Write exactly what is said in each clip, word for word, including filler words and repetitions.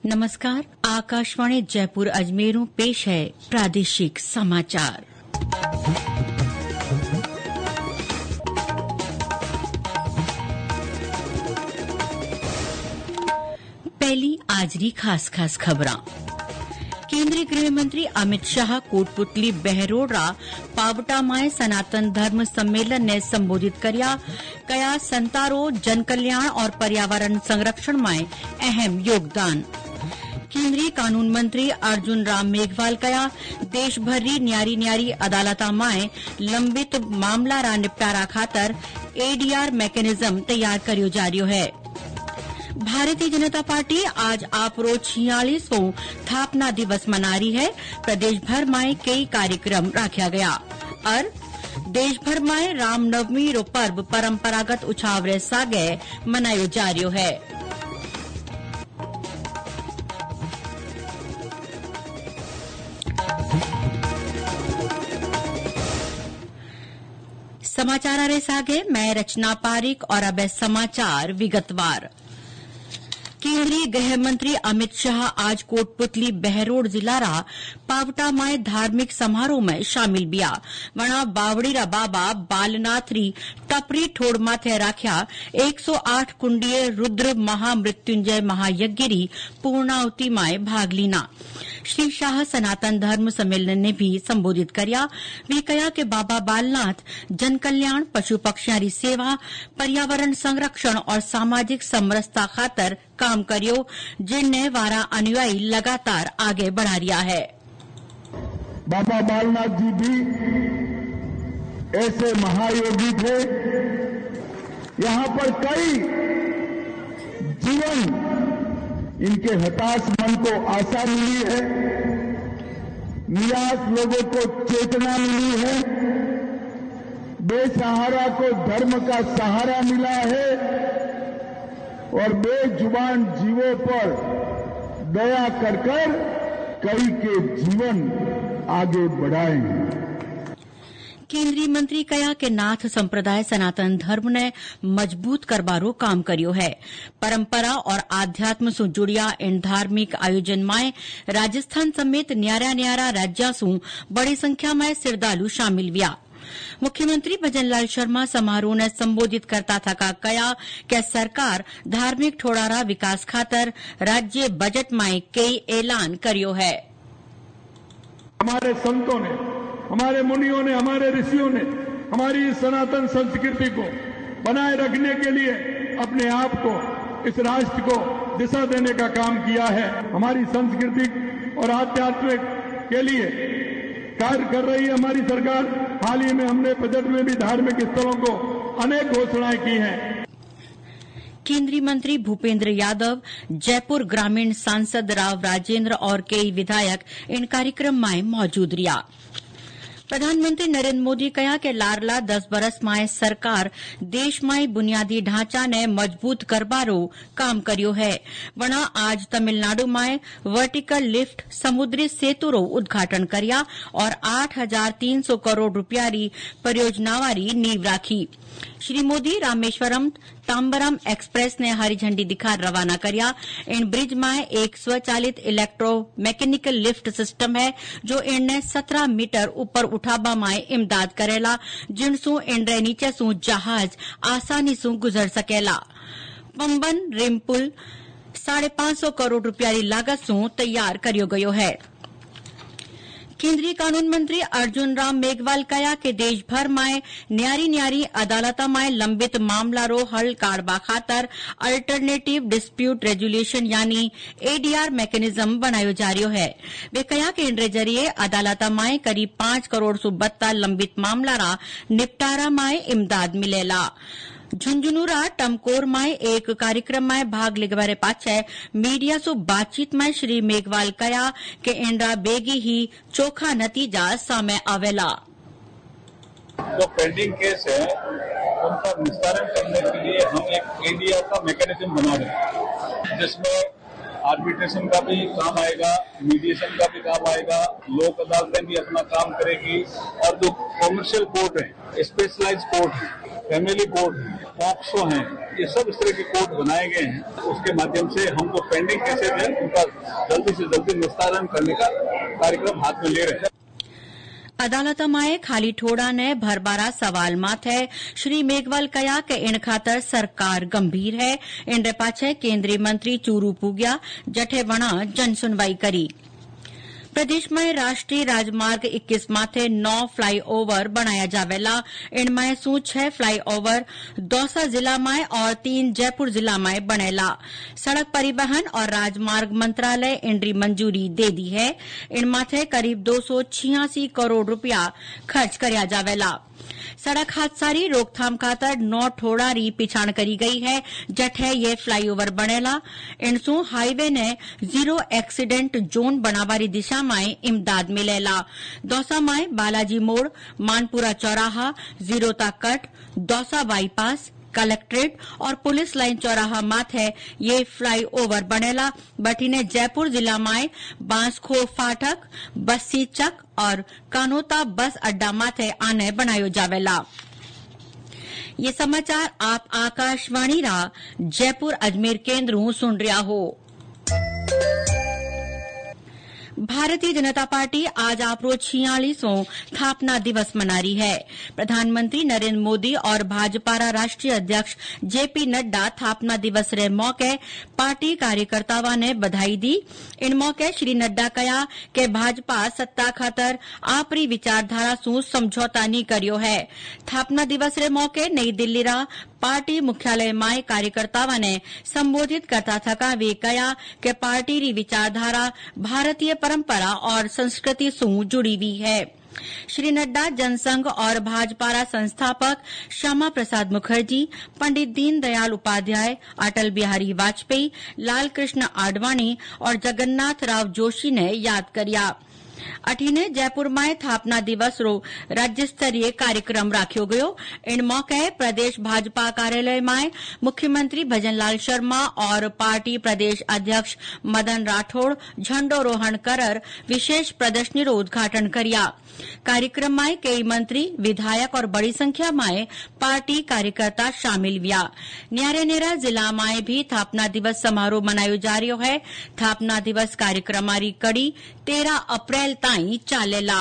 नमस्कार, आकाशवाणी जयपुर अजमेरों पेश है प्रादेशिक समाचार। पहली आजरी खास खास खबरां। केंद्रीय गृह मंत्री अमित शाह कोटपुतली बहरोड़ा पावटा माए सनातन धर्म सम्मेलन ने संबोधित करया कया संतारो जन कल्याण और पर्यावरण संरक्षण में अहम योगदान। केंद्रीय कानून मंत्री अर्जुन राम मेघवाल कया देश भरी न्यारी न्यारी अदालता माए लंबित मामला रा निपटारा खातर एडीआर मैकेनिज्म तैयार करियो जा रह्यो है। भारतीय जनता पार्टी आज आपरो छियालीसवां स्थापना दिवस मना रही है। प्रदेश भर में कई कार्यक्रम रखा गया और देश भर में रामनवमी रो पर्व परंपरागत उत्साह रे सागे मनायो जा रह्यो है। समाचार रे सागे मैं रचना पारिक और अब समाचार विगतवार। केंद्रीय गृह मंत्री अमित शाह आज कोटपुतली बहरोड़ जिला रा पावटा माए धार्मिक समारोह में शामिल बिया। वणा बावड़ी रा बाबा बालनाथ री टपरी ठोड़ माथे राख्या एक सौ आठ कुंडीय रुद्र महामृत्युंजय महायज्ञ री पूर्णाहुति माए भाग लीना। श्री शाह सनातन धर्म सम्मेलन ने भी संबोधित करया। वे कहा कि बाबा बालनाथ जन कल्याण, पशु पक्षियां री सेवा, पर्यावरण संरक्षण और सामाजिक समरसता खातर काम करियो, जिनने वारा अनुयायी लगातार आगे बढ़ा रिया है। बाबा बालनाथ जी भी ऐसे महायोगी थे। यहाँ पर कई जीवन इनके हताश मन को आशा मिली है, निराश लोगों को चेतना मिली है, बेसहारा को धर्म का सहारा मिला है और बेजुबान जीवों पर दया कर कर कई के जीवन आगे बढ़ाए। केंद्रीय मंत्री कया के नाथ संप्रदाय सनातन धर्म ने मजबूत करबारो काम करियो है। परंपरा और आध्यात्म सु जुड़िया इन धार्मिक आयोजन में राजस्थान समेत न्यारा न्यारा राज्या सु बड़ी संख्या में श्रद्धालु शामिल हुआ। मुख्यमंत्री भजनलाल शर्मा समारोह ने संबोधित करता था का कया कि सरकार धार्मिक ठोड़ारा विकास खातर राज्य बजट में कई ऐलान करियो है। हमारे संतों ने, हमारे मुनियों ने, हमारे ऋषियों ने हमारी सनातन संस्कृति को बनाए रखने के लिए अपने आप को, इस राष्ट्र को दिशा देने का काम किया है। हमारी सांस्कृतिक और आध्यात्मिक के लिए कार्य कर रही है हमारी सरकार। हाल ही में हमने बजट में भी धार्मिक स्थलों को अनेक घोषणाएं की हैं। केंद्रीय मंत्री भूपेंद्र यादव, जयपुर ग्रामीण सांसद राव राजेंद्र और कई विधायक इन कार्यक्रम में मौजूद रिया। प्रधानमंत्री नरेंद्र मोदी कहा कि लारला दस बरस में सरकार देश में बुनियादी ढांचा ने मजबूत करबारो काम करियो है। वणा आज तमिलनाडु में वर्टिकल लिफ्ट समुद्री सेतु रो उद्घाटन करया और आठ हजार तीन सौ करोड़ रुपया री परियोजनावारी नींव राखी। श्री मोदी रामेश्वरम तांबरम एक्सप्रेस ने हरी झंडी दिखा रवाना करया। इन ब्रिज में एक स्वचालित इलेक्ट्रो मैकेनिकल लिफ्ट सिस्टम है जो इनने सत्रह मीटर ऊपर उठाबा में इमदाद करेला, जिनसू इनरे नीचे सू जहाज आसानी सू गुजर सकेला। पंबन रिम पुल साढ़े पांच सौ करोड़ रुपया की लागत सू तैयार करियो गयो है। केंद्रीय कानून मंत्री अर्जुन राम मेघवाल कया कि देश भर में न्यारी न्यारी अदालता में लंबित मामला रो हल काढ़वा खातर अल्टरनेटिव डिस्प्यूट रेजुलेशन यानी एडीआर मैकेनिज्म बनायो जा रह्यो है। वे कया कि इनरे जरिए अदालता में करीब पांच करोड़ सु बत्ता लंबित मामला रा निपटारा में इमदाद मिलेला। झुंझुनूरा टमकोर में एक कार्यक्रम में भाग लेवारे पाछे मीडिया से बातचीत में श्री मेघवाल कया कि इंडा बेगी ही चोखा नतीजा सामे आवेला। जो पेंडिंग केस है उनका निस्तारण करने के लिए हम एक एडीआर का मैकेनिज्म बना रहे हैं, जिसमें आर्बिट्रेशन का भी काम आएगा, मीडिएशन का भी काम आएगा, लोक अदालतें भी अपना काम करेगी और जो कॉमर्शियल कोर्ट है, स्पेशलाइज्ड कोर्ट है, फैमिली कोर्ट, पॉक्सो हैं, ये सब इस तरह के कोर्ट बनाए गए हैं। उसके माध्यम से हम जो पेंडिंग केसेज हैं उनका जल्दी से जल्दी निस्तारण करने का कार्यक्रम हाथ में ले रहे हैं। અદાલતમાં ખાલી ઠોડાને ભરબારા સવાલ માથે શ્રી મેઘવાલ કયા કે એન ખાતર સરકાર ગંભીર હૈ એન પાછે કેન્દ્રીય મંત્રી ચૂरू પૂગ્યા જઠે વણા જનસુનવાई કરી। प्रदेश में राष्ट्रीय राजमार्ग इक्कीस माथे नौ फ्लाईओवर बनाया जावेला। इनमें सू छह फ्लाईओवर दौसा जिला में और तीन जयपुर जिला में बनेला। सड़क परिवहन और राजमार्ग मंत्रालय इनरी मंजूरी दे दी है। इन माथे करीब दो सौ छियासी करोड़ रुपया खर्च करया जावेला। सड़क हादसा री रोकथाम खातर नौ ठोड़ा री पिछाण करी गई है जठे ये फ्लाईओवर बनेला। इनसू हाईवे ने जीरो एक्सीडेंट जोन बनावारी दिशा में इमदाद मिलेला। दौसा में बालाजी मोड़, मानपुरा चौराहा, Jirota cut, Dausa bypass, collectorate और पुलिस लाइन चौराहा माथे ये फ्लाईओवर बनेला। बठीने जयपुर जिला में बांसखो फाटक, बस्सी चक और कानोता बस अड्डा माथे आने बनायो जावेला। ये समाचार आप आकाशवाणी रा जयपुर अजमेर केंद्रों सुन रहा हो। भारतीय जनता पार्टी आज आपरो छियालीसवां स्थापना दिवस मना रही है। प्रधानमंत्री नरेंद्र मोदी और भाजपा राष्ट्रीय अध्यक्ष जेपी नड्डा स्थापना दिवस रे मौके पार्टी कार्यकर्ताओं ने बधाई दी। इन मौके श्री नड्डा कहा कि भाजपा सत्ता खातर आपरी विचारधारा सु समझौता नहीं करियो है। स्थापना दिवस रे मौके नई दिल्ली रा पार्टी मुख्यालय में कार्यकर्ताओं ने संबोधित करता थका वे कहा कि पार्टी री विचारधारा भारतीय परंपरा और संस्कृति से जुड़ी हुई है। श्री नड्डा जनसंघ और भाजपा संस्थापक श्यामा प्रसाद मुखर्जी, पंडित दीनदयाल उपाध्याय, अटल बिहारी वाजपेयी, लाल कृष्ण आडवाणी और जगन्नाथ राव जोशी ने याद करिया। अठीने जयपुर में स्थापना दिवस रो राज्य स्तरीय कार्यक्रम राख्यो गयो। इन मौके प्रदेश भाजपा कार्यालय में मुख्यमंत्री भजनलाल शर्मा और पार्टी प्रदेश अध्यक्ष मदन राठौड़ झंडोरोहण कर विशेष प्रदर्शनी रो उद्घाटन करिया। कार्यक्रम में कई मंत्री, विधायक और बड़ी संख्या में पार्टी कार्यकर्ता शामिल हुआ। न्यारे नेरा जिला में भी स्थापना दिवस समारोह मनायो जा रहा है। स्थापना दिवस कार्यक्रम री कड़ी तेरह अप्रैल ताई चालेला।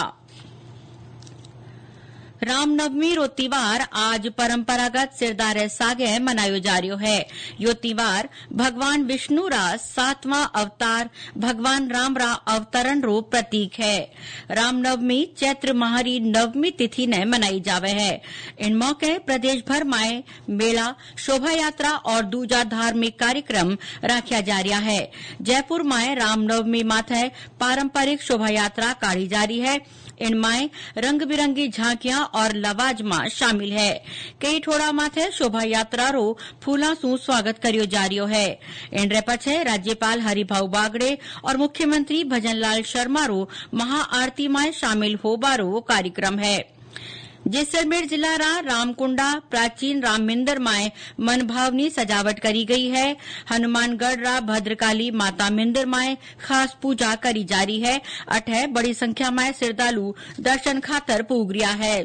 रामनवमी रो त्योहार आज परंपरागत सिरदारे सागे मनायो जा रहा है। यो त्योहार भगवान विष्णु रा सातवां अवतार भगवान राम रा अवतरण रो प्रतीक है। रामनवमी चैत्र माह री नवमी तिथि ने मनाई जावे है। इन मौके प्रदेश भर में मेला, शोभा यात्रा और दूजा धार्मिक कार्यक्रम राख्या जा रहा है। जयपुर में रामनवमी माथे पारंपरिक शोभा यात्रा काढ़ी जा रही है। इनमें रंग बिरंगी झांकियां और लवाजमा शामिल है। कई ठोड़ा माथे शोभा यात्रा रो फूला सु स्वागत करियो जा रहा है। इन रे पछे राज्यपाल हरिभाऊ बागड़े और मुख्यमंत्री भजनलाल शर्मा रो महाआरती में शामिल होबारो कार्यक्रम है। जैसलमेर जिला रा रामकुंडा प्राचीन राम मंदिर में मनभावनी सजावट करी गई है। हनुमानगढ़ रा भद्रकाली माता मंदिर में खास पूजा करी जा रही है। अठे बड़ी संख्या में श्रद्धालु दर्शन खातर पूग रिया है।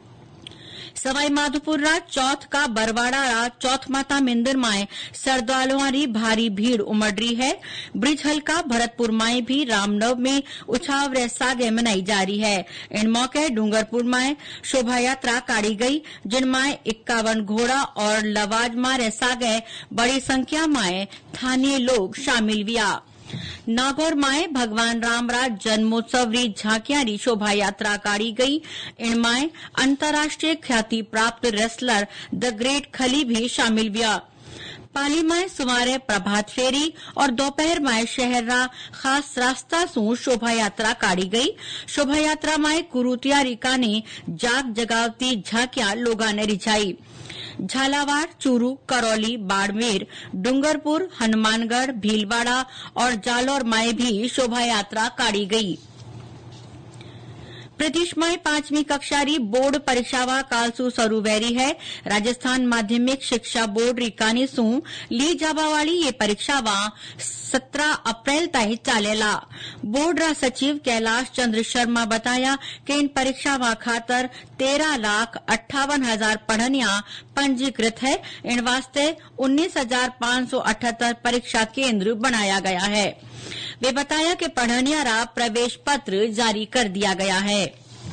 सवाई माधोपुर रा चौथ का बरवाड़ा रा चौथ माता मंदिर में श्रद्धालुओं री भारी भीड़ उमड़ रही है। ब्रिज हल्का भरतपुर में भी रामनवमी उछाव रे सागे मनाई जा रही है। इन मौके डूंगरपुर में शोभा यात्रा काढ़ी गई, जिनमें इक्यावन घोड़ा और लवाजमा रे सागे बड़ी संख्या में स्थानीय लोग शामिल हुआ। नागौर में भगवान राम रा जन्मोत्सव री झांकियां री शोभा यात्रा काढ़ी गई। इनमें अंतर्राष्ट्रीय ख्याति प्राप्त रेसलर द ग्रेट खली भी शामिल हुआ। पाली में सुमारे प्रभात फेरी और दोपहर में शहर रा खास रास्ता सु शोभा यात्रा काढ़ी गई। शोभा यात्रा में कुरुतिया रिकानी जाग जगावती झांकियां लोगा ने रिझाई। झालावाड़, चूरू, करौली, बाड़मेर, डूंगरपुर, हनुमानगढ़, भीलवाड़ा और जालौर में भी शोभा यात्रा काढ़ी गई। प्रदेश में पांचवी कक्षा री बोर्ड परीक्षावा कालसू शुरू वेरी है। राजस्थान माध्यमिक शिक्षा बोर्ड री कानी सू ली जावा वाली ये परीक्षावा सत्रह अप्रैल तक चालेला। बोर्ड रा सचिव कैलाश चंद्र शर्मा बताया कि इन परीक्षावा खातर तेरह लाख अट्ठावन हजार पढ़निया पंजीकृत है। इन वास्ते उन्नीस हजार पांच सौ अठहत्तर परीक्षा केंद्र बनाया गया है। वे बताया कि पढ़निया रा प्रवेश पत्र जारी कर दिया गया है।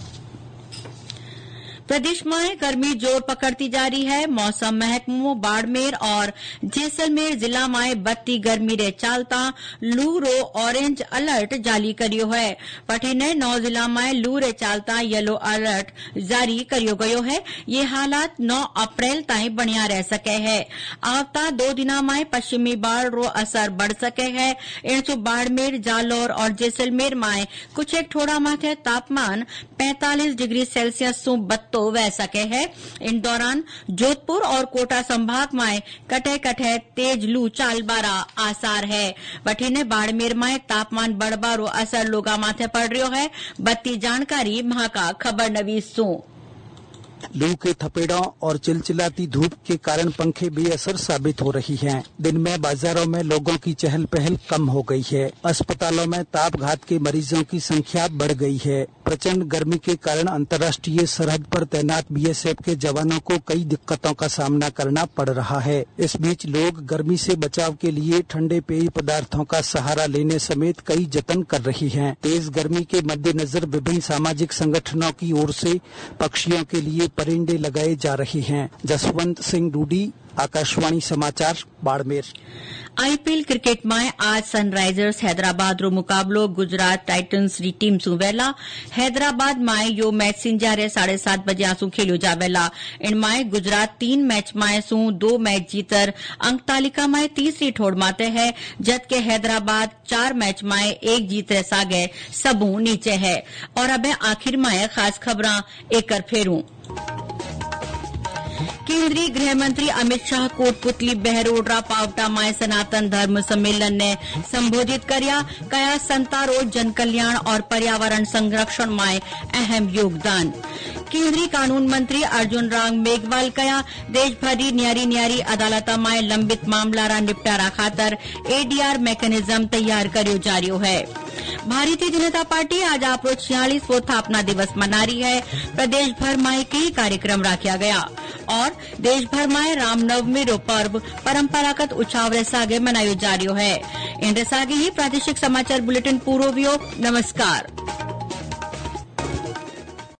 प्रदेश में गर्मी जोर पकड़ती जा रही है। मौसम महकमों बाड़मेर और जैसलमेर जिला में बत्ती गर्मी रे चालता लू रो ऑरेंज अलर्ट जारी करियो है। पठिने नौ जिला में लू रे चालता येलो अलर्ट जारी करियो गयो है। ये हालात नौ अप्रैल तक बनिया रह सके है। आवता दो दिना में पश्चिमी बाढ़ रो असर बढ़ सके है। इनसु बाड़मेर जालोर और जैसलमेर में कुछ एक थोड़ा माथे तापमान पैंतालीस डिग्री सेल्सियस सु बत्तो वह सके है। इन दौरान जोधपुर और कोटा संभाग में कटे कटे तेज लू चाल बारा आसार है। वठीने बाड़मेर में तापमान बढ़बारो असर लोगा माथे पड़ रही है। बत्ती जानकारी महाका खबर नवीस सू। लू के थपेड़ों और चिलचिलाती धूप के कारण पंखे बेअसर साबित हो रही हैं। दिन में बाजारों में लोगों की चहल पहल कम हो गई है। अस्पतालों में ताप घात के मरीजों की संख्या बढ़ गई है। प्रचंड गर्मी के कारण अंतर्राष्ट्रीय सरहद पर तैनात बीएसएफ के जवानों को कई दिक्कतों का सामना करना पड़ रहा है। इस बीच लोग गर्मी से बचाव के लिए ठंडे पेय पदार्थों का सहारा लेने समेत कई जतन कर रही हैं। तेज गर्मी के मद्देनजर विभिन्न सामाजिक संगठनों की ओर से पक्षियों के लिए परिंदे लगाए जा रहे हैं। जसवंत सिंह डूडी, आकाशवाणी समाचार, बाड़मेर। आईपीएल क्रिकेट में आज सनराइजर्स हैदराबाद रो मुकाबलो गुजरात टाइटन्स री टीम सु वेला। हैदराबाद में यो मैच सिंजारे साढ़े सात बजे आंसू खेलो जावेला। इनमें गुजरात तीन मैच में सु दो मैच जीतर अंक तालिका में तीसरी ठोड़ माते है, जबकि हैदराबाद चार मैच में एक जीत रे सागे सबू नीचे है। और अब आखिर में खास खबरां एकर फेरू। केंद्रीय गृह मंत्री अमित शाह कोटपुतली बहरोडरा पावटा में सनातन धर्म सम्मेलन ने संबोधित करया। कया संतारो जन कल्याण और पर्यावरण संरक्षण में अहम योगदान। केंद्रीय कानून मंत्री अर्जुन राम मेघवाल कया देश भरी न्यारी न्यारी अदालत में लंबित मामला रा निपटारा खातर एडीआर मैकेनिज्म तैयार करियो जा रही है। भारतीय जनता पार्टी आज आपरो छियालीसवो स्थापना दिवस मना रही है। प्रदेश भर में कई कार्यक्रम रखा गया और देश भर में रामनवमी रो पर्व परंपरागत उत्साह रे सागे मनायो जा रही है। इन रे सागे ही प्रादेशिक समाचार बुलेटिन पूरो हुयो। नमस्कार।